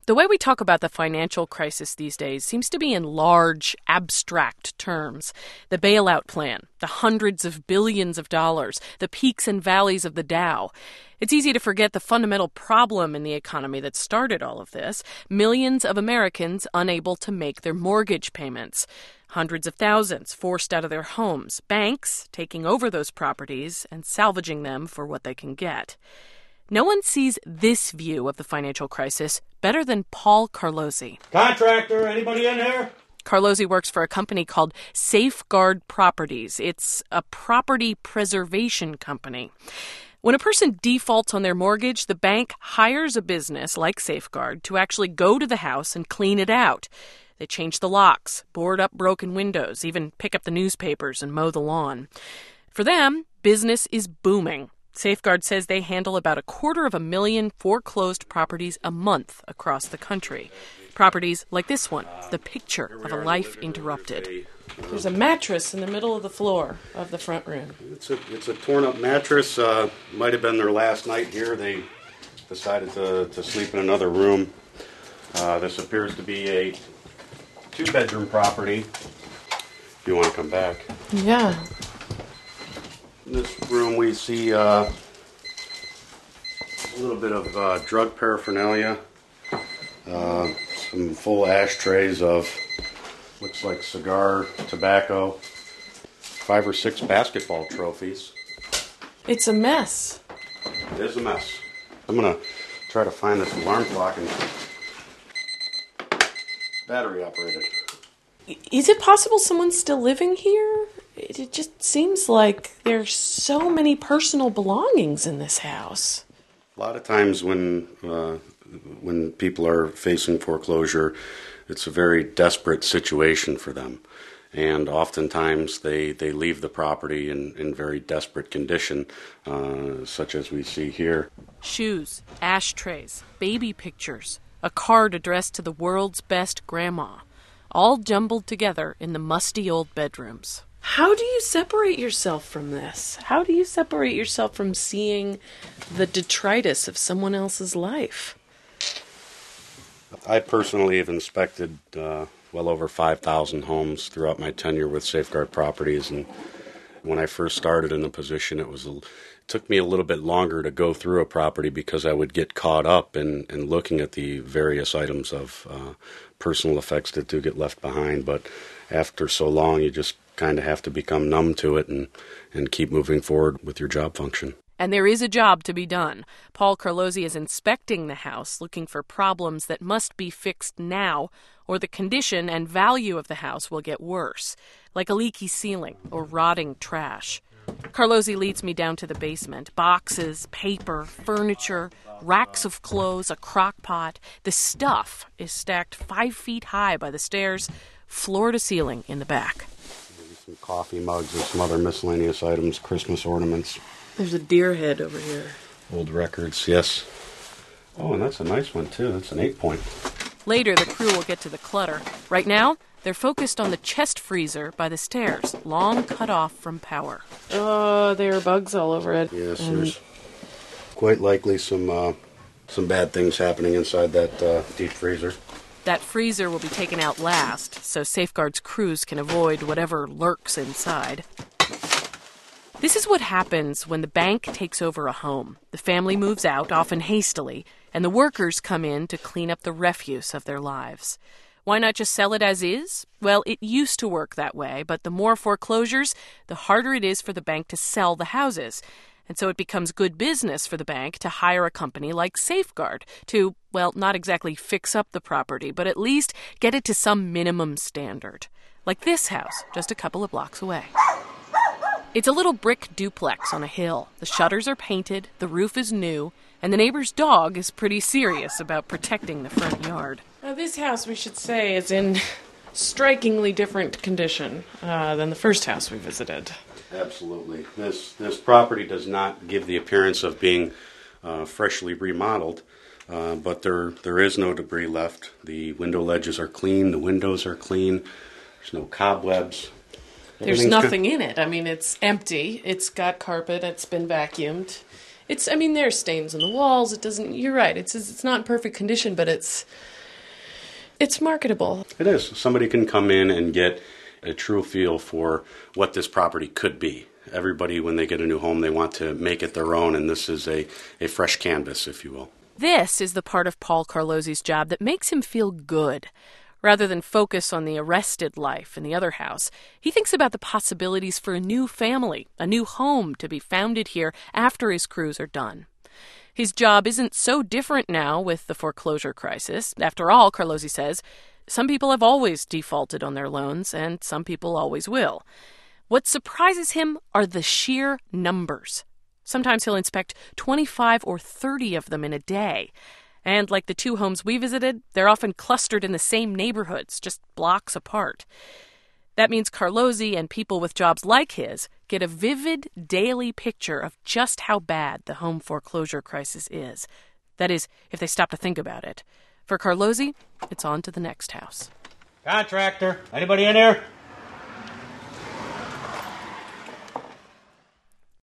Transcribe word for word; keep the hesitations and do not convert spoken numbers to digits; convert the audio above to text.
The way we talk about the financial crisis these days seems to be in large, abstract terms. The bailout plan, the hundreds of billions of dollars, the peaks and valleys of the Dow. It's easy to forget the fundamental problem in the economy that started all of this. Millions of Americans unable to make their mortgage payments. Hundreds of thousands forced out of their homes. Banks taking over those properties and salvaging them for what they can get. No one sees this view of the financial crisis better than Paul Carlozzi. Contractor, anybody in here? Carlozzi works for a company called Safeguard Properties. It's a property preservation company. When a person defaults on their mortgage, the bank hires a business like Safeguard to actually go to the house and clean it out. They change the locks, board up broken windows, even pick up the newspapers and mow the lawn. For them, business is booming. Safeguard says they handle about a quarter of a million foreclosed properties a month across the country. Properties like this one, the picture of a life interrupted. There's a mattress in the middle of the floor of the front room. It's a it's a torn-up mattress. Uh, might have been their last night here. They decided to, to sleep in another room. Uh, this appears to be a two-bedroom property. If you want to come back. Yeah. In this room we see uh, a little bit of uh, drug paraphernalia, uh, some full ashtrays of, looks like cigar, tobacco, five or six basketball trophies. It's a mess. It is a mess. I'm going to try to find this alarm clock and battery operated. Is it possible someone's still living here? It just seems like there's so many personal belongings in this house. A lot of times when uh, when people are facing foreclosure, it's a very desperate situation for them. And oftentimes they, they leave the property in, in very desperate condition, uh, such as we see here. Shoes, ashtrays, baby pictures, a card addressed to the world's best grandma, all jumbled together in the musty old bedrooms. How do you separate yourself from this? How do you separate yourself from seeing the detritus of someone else's life? I personally have inspected uh, well over five thousand homes throughout my tenure with Safeguard Properties, and when I first started in the position, it was a, it took me a little bit longer to go through a property because I would get caught up in, in looking at the various items of uh, personal effects that do get left behind. But after so long, you just kind of have to become numb to it and, and keep moving forward with your job function. And there is a job to be done. Paul Carlozzi is inspecting the house, looking for problems that must be fixed now, or the condition and value of the house will get worse, like a leaky ceiling or rotting trash. Carlozzi leads me down to the basement. Boxes, paper, furniture, racks of clothes, a crock pot. The stuff is stacked five feet high by the stairs, floor to ceiling in the back. Some coffee mugs and some other miscellaneous items, Christmas ornaments. There's a deer head over here. Old records, yes. Oh, and that's a nice one, too. That's an eight-point. Later, the crew will get to the clutter. Right now, they're focused on the chest freezer by the stairs, long cut off from power. Oh, there are bugs all over it. Yes, and there's quite likely some uh, some bad things happening inside that uh, deep freezer. That freezer will be taken out last, so Safeguard's crews can avoid whatever lurks inside. This is what happens when the bank takes over a home. The family moves out, often hastily, and the workers come in to clean up the refuse of their lives. Why not just sell it as is? Well, it used to work that way, but the more foreclosures, the harder it is for the bank to sell the houses. And so it becomes good business for the bank to hire a company like Safeguard to, well, not exactly fix up the property, but at least get it to some minimum standard. Like this house, just a couple of blocks away. It's a little brick duplex on a hill. The shutters are painted, the roof is new, and the neighbor's dog is pretty serious about protecting the front yard. Now, this house, we should say, is in strikingly different condition uh, than the first house we visited. Absolutely. This this property does not give the appearance of being uh, freshly remodeled, uh, but there there is no debris left. The window ledges are clean, the windows are clean, there's no cobwebs. There's nothing in it. I mean, it's empty. It's got carpet. It's been vacuumed. It's, I mean, there's stains on the walls. It doesn't, you're right. It's it's not in perfect condition, but it's it's marketable. It is. Somebody can come in and get a true feel for what this property could be. Everybody, when they get a new home, they want to make it their own, and this is a, a fresh canvas, if you will. This is the part of Paul Carlozzi's job that makes him feel good. Rather than focus on the arrested life in the other house, he thinks about the possibilities for a new family, a new home to be founded here after his crews are done. His job isn't so different now with the foreclosure crisis. After all, Carlozzi says, some people have always defaulted on their loans, and some people always will. What surprises him are the sheer numbers. Sometimes he'll inspect twenty-five or thirty of them in a day. And like the two homes we visited, they're often clustered in the same neighborhoods, just blocks apart. That means Carlozzi and people with jobs like his get a vivid daily picture of just how bad the home foreclosure crisis is. That is, if they stop to think about it. For Carlozzi, it's on to the next house. Contractor, anybody in here?